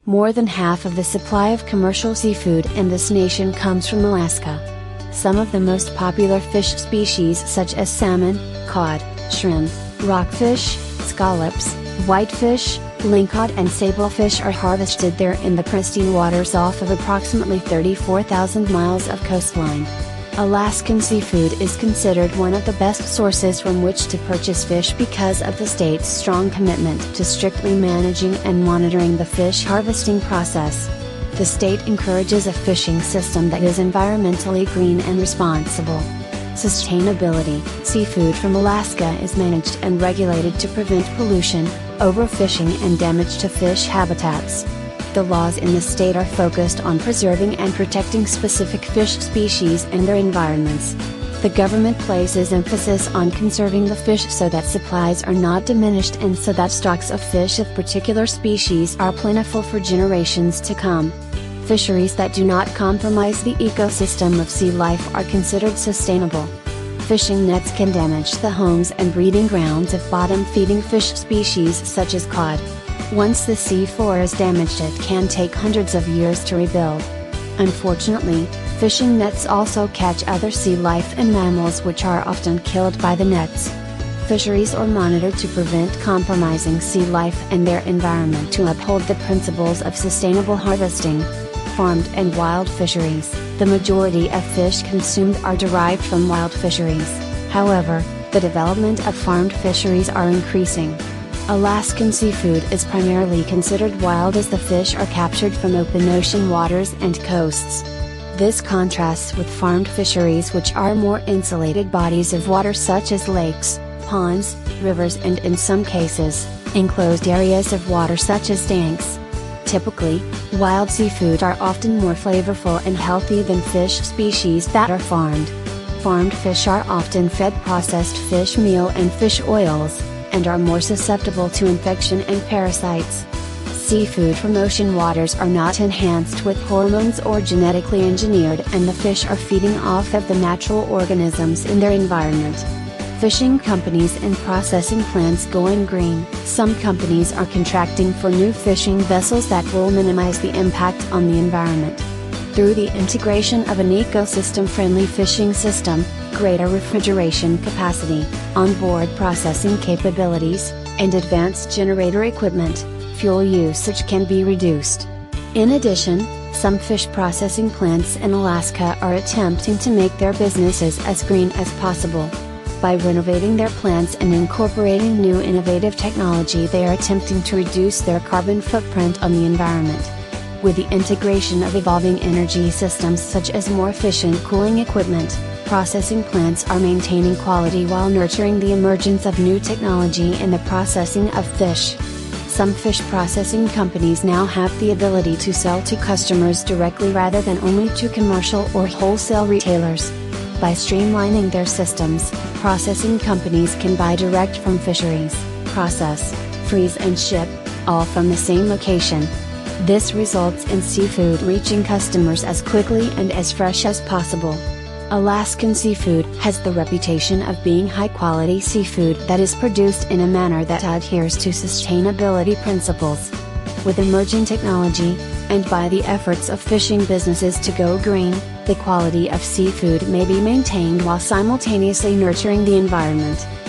More than half of the supply of commercial seafood in this nation comes from Alaska. Some of the most popular fish species such as salmon, cod, shrimp, rockfish, scallops, whitefish, lingcod and sablefish are harvested there in the pristine waters off of approximately 34,000 miles of coastline. Alaskan seafood is considered one of the best sources from which to purchase fish because of the state's strong commitment to strictly managing and monitoring the fish harvesting process. The state encourages a fishing system that is environmentally green and responsible. Sustainability: seafood from Alaska is managed and regulated to prevent pollution, overfishing and damage to fish habitats. The laws in the state are focused on preserving and protecting specific fish species and their environments. The government places emphasis on conserving the fish so that supplies are not diminished and so that stocks of fish of particular species are plentiful for generations to come. Fisheries that do not compromise the ecosystem of sea life are considered sustainable. Fishing nets can damage the homes and breeding grounds of bottom-feeding fish species such as cod. Once the sea floor is damaged, it can take hundreds of years to rebuild. Unfortunately, fishing nets also catch other sea life and mammals which are often killed by the nets. Fisheries are monitored to prevent compromising sea life and their environment to uphold the principles of sustainable harvesting. Farmed and wild fisheries: the majority of fish consumed are derived from wild fisheries. However, the development of farmed fisheries are increasing. Alaskan seafood is primarily considered wild as the fish are captured from open ocean waters and coasts. This contrasts with farmed fisheries, which are more insulated bodies of water such as lakes, ponds, rivers and in some cases, enclosed areas of water such as tanks. Typically, wild seafood are often more flavorful and healthy than fish species that are farmed. Farmed fish are often fed processed fish meal and fish oils, and are more susceptible to infection and parasites. Seafood from ocean waters are not enhanced with hormones or genetically engineered, and the fish are feeding off of the natural organisms in their environment. Fishing companies and processing plants going green: some companies are contracting for new fishing vessels that will minimize the impact on the environment. Through the integration of an ecosystem-friendly fishing system, greater refrigeration capacity, onboard processing capabilities, and advanced generator equipment, fuel usage can be reduced. In addition, some fish processing plants in Alaska are attempting to make their businesses as green as possible. By renovating their plants and incorporating new innovative technology, they are attempting to reduce their carbon footprint on the environment. With the integration of evolving energy systems such as more efficient cooling equipment, processing plants are maintaining quality while nurturing the emergence of new technology in the processing of fish. Some fish processing companies now have the ability to sell to customers directly rather than only to commercial or wholesale retailers. By streamlining their systems, processing companies can buy direct from fisheries, process, freeze and ship, all from the same location. This results in seafood reaching customers as quickly and as fresh as possible. Alaskan seafood has the reputation of being high-quality seafood that is produced in a manner that adheres to sustainability principles. With emerging technology, and by the efforts of fishing businesses to go green, the quality of seafood may be maintained while simultaneously nurturing the environment.